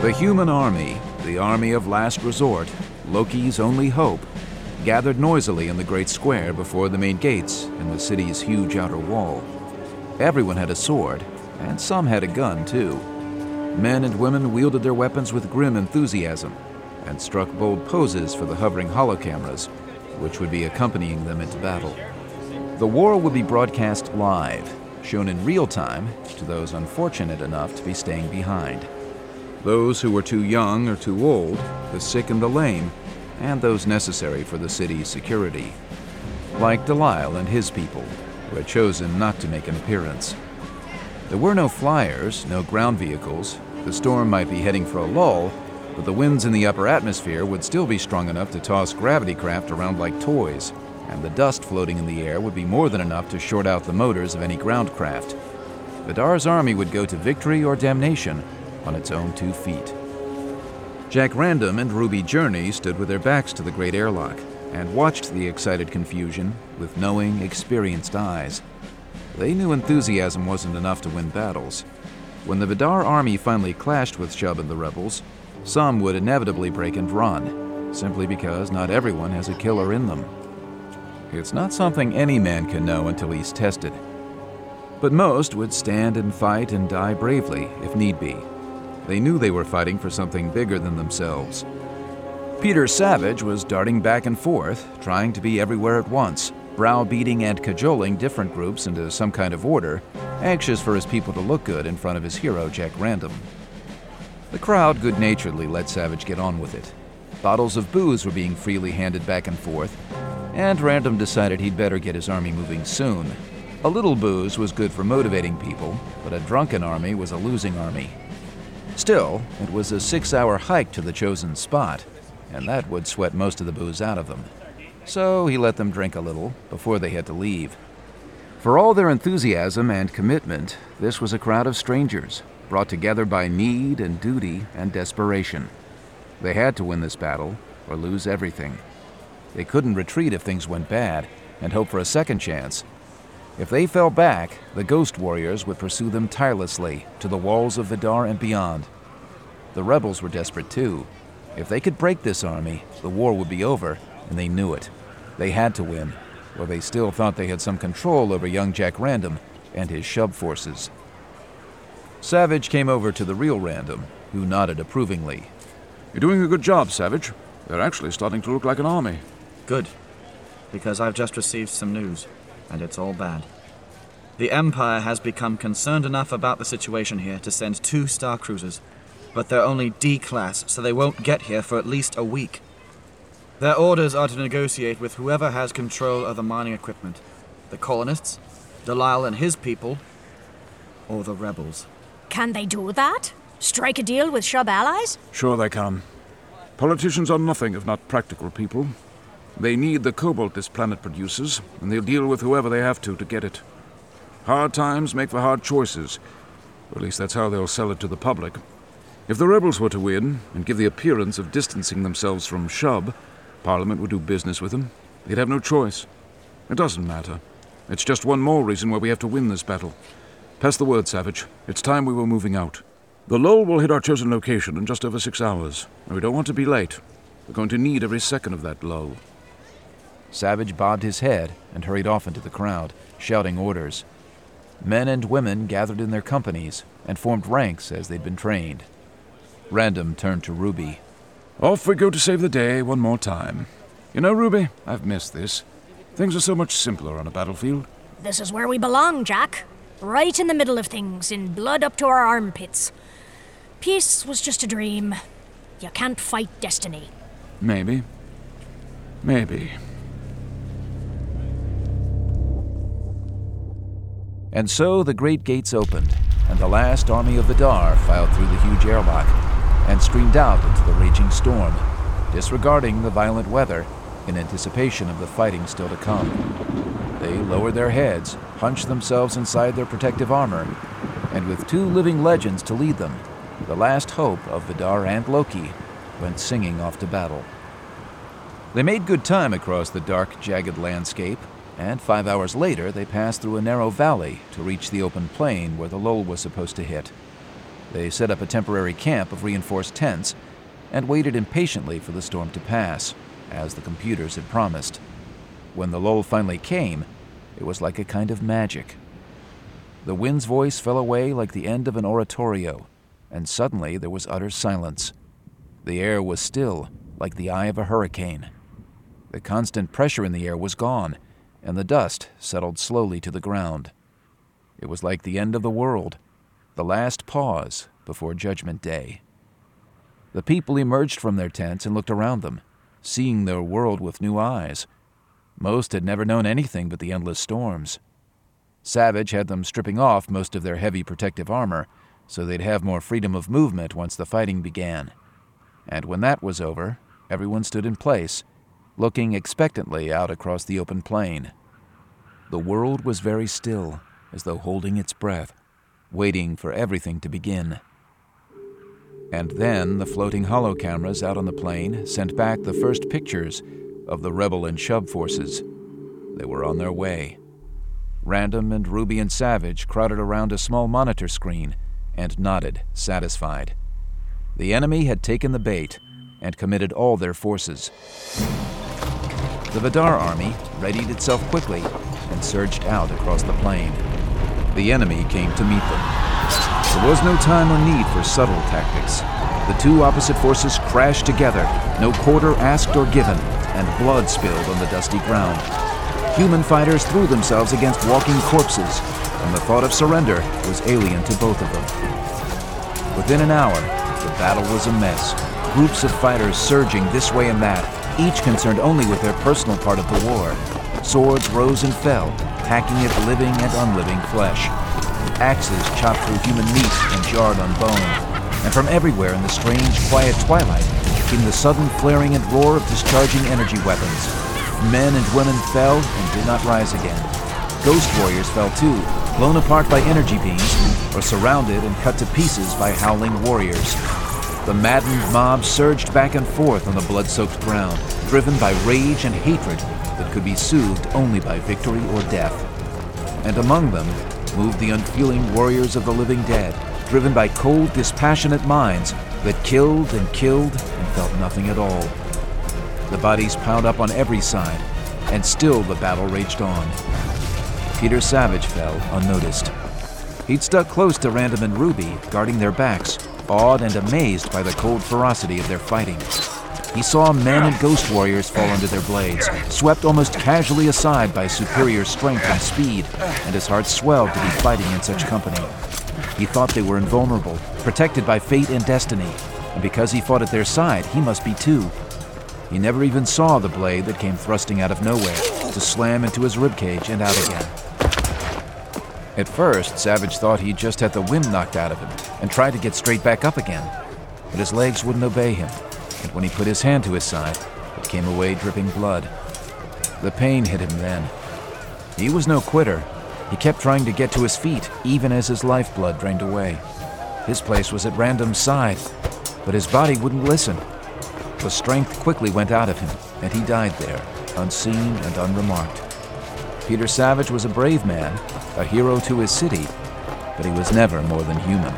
The human army, the army of last resort, Loki's only hope, gathered noisily in the great square before the main gates in the city's huge outer wall. Everyone had a sword, and some had a gun too. Men and women wielded their weapons with grim enthusiasm and struck bold poses for the hovering holocameras, which would be accompanying them into battle. The war would be broadcast live, shown in real time to those unfortunate enough to be staying behind. Those who were too young or too old, the sick and the lame, and those necessary for the city's security. Like Delisle and his people, who had chosen not to make an appearance. There were no flyers, no ground vehicles. The storm might be heading for a lull, but the winds in the upper atmosphere would still be strong enough to toss gravity craft around like toys, and the dust floating in the air would be more than enough to short out the motors of any ground craft. Vidar's army would go to victory or damnation on its own 2 feet. Jack Random and Ruby Journey stood with their backs to the great airlock and watched the excited confusion with knowing, experienced eyes. They knew enthusiasm wasn't enough to win battles. When the Vidar army finally clashed with Shub and the rebels, some would inevitably break and run, simply because not everyone has a killer in them. It's not something any man can know until he's tested. But most would stand and fight and die bravely, if need be. They knew they were fighting for something bigger than themselves. Peter Savage was darting back and forth, trying to be everywhere at once, browbeating and cajoling different groups into some kind of order, anxious for his people to look good in front of his hero, Jack Random. The crowd good-naturedly let Savage get on with it. Bottles of booze were being freely handed back and forth, and Random decided he'd better get his army moving soon. A little booze was good for motivating people, but a drunken army was a losing army. Still, it was a 6-hour hike to the chosen spot, and that would sweat most of the booze out of them. So he let them drink a little before they had to leave. For all their enthusiasm and commitment, this was a crowd of strangers, brought together by need and duty and desperation. They had to win this battle or lose everything. They couldn't retreat if things went bad and hope for a second chance. If they fell back, the Ghost Warriors would pursue them tirelessly to the walls of Vidar and beyond. The rebels were desperate too. If they could break this army, the war would be over, and they knew it. They had to win, or they still thought they had some control over young Jack Random and his Shub forces. Savage came over to the real Random, who nodded approvingly. You're doing a good job, Savage. They're actually starting to look like an army. Good, because I've just received some news, and it's all bad. The Empire has become concerned enough about the situation here to send 2 star cruisers, but they're only D-class, so they won't get here for at least a week. Their orders are to negotiate with whoever has control of the mining equipment. The colonists, Delisle and his people, or the rebels. Can they do that? Strike a deal with Shub allies? Sure they can. Politicians are nothing if not practical people. They need the cobalt this planet produces, and they'll deal with whoever they have to get it. Hard times make for hard choices, or at least that's how they'll sell it to the public. If the rebels were to win, and give the appearance of distancing themselves from Shub, Parliament would do business with them. They'd have no choice. It doesn't matter. It's just one more reason why we have to win this battle. Pass the word, Savage. It's time we were moving out. The lull will hit our chosen location in just over 6 hours, and we don't want to be late. We're going to need every second of that lull. Savage bobbed his head and hurried off into the crowd, shouting orders. Men and women gathered in their companies and formed ranks as they'd been trained. Random turned to Ruby. Off we go to save the day one more time. You know, Ruby, I've missed this. Things are so much simpler on a battlefield. This is where we belong, Jack. Right in the middle of things, in blood up to our armpits. Peace was just a dream. You can't fight destiny. Maybe. And so the great gates opened, and the last army of Vidar filed through the huge airlock and streamed out into the raging storm, disregarding the violent weather in anticipation of the fighting still to come. They lowered their heads, hunched themselves inside their protective armor, and with 2 living legends to lead them, the last hope of Vidar and Loki went singing off to battle. They made good time across the dark, jagged landscape, and 5 hours later they passed through a narrow valley to reach the open plain where the lull was supposed to hit. They set up a temporary camp of reinforced tents and waited impatiently for the storm to pass, as the computers had promised. When the lull finally came, it was like a kind of magic. The wind's voice fell away like the end of an oratorio, and suddenly there was utter silence. The air was still, like the eye of a hurricane. The constant pressure in the air was gone, and the dust settled slowly to the ground. It was like the end of the world, the last pause before Judgment Day. The people emerged from their tents and looked around them, seeing their world with new eyes. Most had never known anything but the endless storms. Savage had them stripping off most of their heavy protective armor, so they'd have more freedom of movement once the fighting began. And when that was over, everyone stood in place, looking expectantly out across the open plain. The world was very still, as though holding its breath, waiting for everything to begin. And then the floating holo cameras out on the plain sent back the first pictures of the Rebel and Shub forces. They were on their way. Random and Ruby and Savage crowded around a small monitor screen and nodded, satisfied. The enemy had taken the bait and committed all their forces. The Vidar army readied itself quickly and surged out across the plain. The enemy came to meet them. There was no time or need for subtle tactics. The two opposite forces crashed together, no quarter asked or given, and blood spilled on the dusty ground. Human fighters threw themselves against walking corpses, and the thought of surrender was alien to both of them. Within an hour, the battle was a mess. Groups of fighters surging this way and that, each concerned only with their personal part of the war. Swords rose and fell, hacking at living and unliving flesh. Axes chopped through human meat and jarred on bone. And from everywhere in the strange, quiet twilight came the sudden flaring and roar of discharging energy weapons. Men and women fell and did not rise again. Ghost warriors fell too, blown apart by energy beams, or surrounded and cut to pieces by howling warriors. The maddened mob surged back and forth on the blood-soaked ground, driven by rage and hatred that could be soothed only by victory or death. And among them moved the unfeeling warriors of the living dead, driven by cold, dispassionate minds that killed and felt nothing at all. The bodies piled up on every side, and still the battle raged on. Peter Savage fell unnoticed. He'd stuck close to Random and Ruby, guarding their backs, awed and amazed by the cold ferocity of their fighting. He saw men and ghost warriors fall under their blades, swept almost casually aside by superior strength and speed, and his heart swelled to be fighting in such company. He thought they were invulnerable, protected by fate and destiny, and because he fought at their side, he must be too. He never even saw the blade that came thrusting out of nowhere to slam into his ribcage and out again. At first, Savage thought he'd just had the wind knocked out of him and tried to get straight back up again, but his legs wouldn't obey him, and when he put his hand to his side, it came away dripping blood. The pain hit him then. He was no quitter. He kept trying to get to his feet, even as his lifeblood drained away. His place was at Random's side, but his body wouldn't listen. The strength quickly went out of him, and he died there, unseen and unremarked. Peter Savage was a brave man, a hero to his city, but he was never more than human.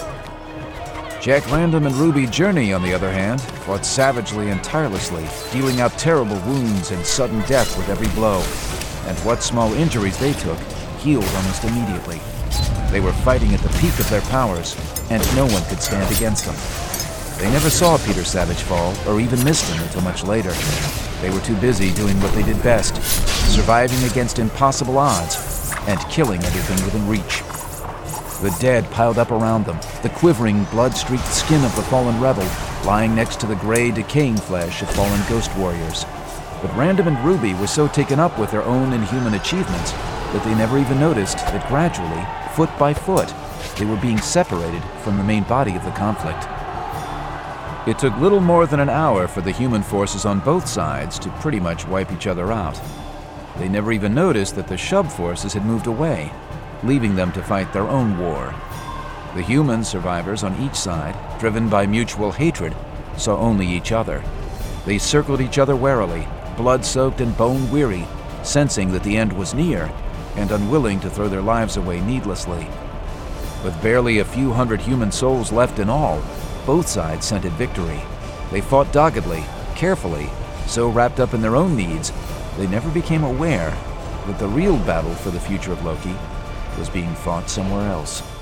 Jack Random and Ruby Journey, on the other hand, fought savagely and tirelessly, dealing out terrible wounds and sudden death with every blow, and what small injuries they took healed almost immediately. They were fighting at the peak of their powers, and no one could stand against them. They never saw Peter Savage fall, or even missed him until much later. They were too busy doing what they did best, surviving against impossible odds, and killing everything within reach. The dead piled up around them, the quivering, blood-streaked skin of the fallen rebel lying next to the gray, decaying flesh of fallen ghost warriors. But Random and Ruby were so taken up with their own inhuman achievements that they never even noticed that gradually, foot by foot, they were being separated from the main body of the conflict. It took little more than an hour for the human forces on both sides to pretty much wipe each other out. They never even noticed that the Shub forces had moved away, leaving them to fight their own war. The human survivors on each side, driven by mutual hatred, saw only each other. They circled each other warily, blood-soaked and bone-weary, sensing that the end was near, and unwilling to throw their lives away needlessly. With barely a few hundred human souls left in all, both sides scented victory. They fought doggedly, carefully, so wrapped up in their own needs, they never became aware that the real battle for the future of Loki was being fought somewhere else.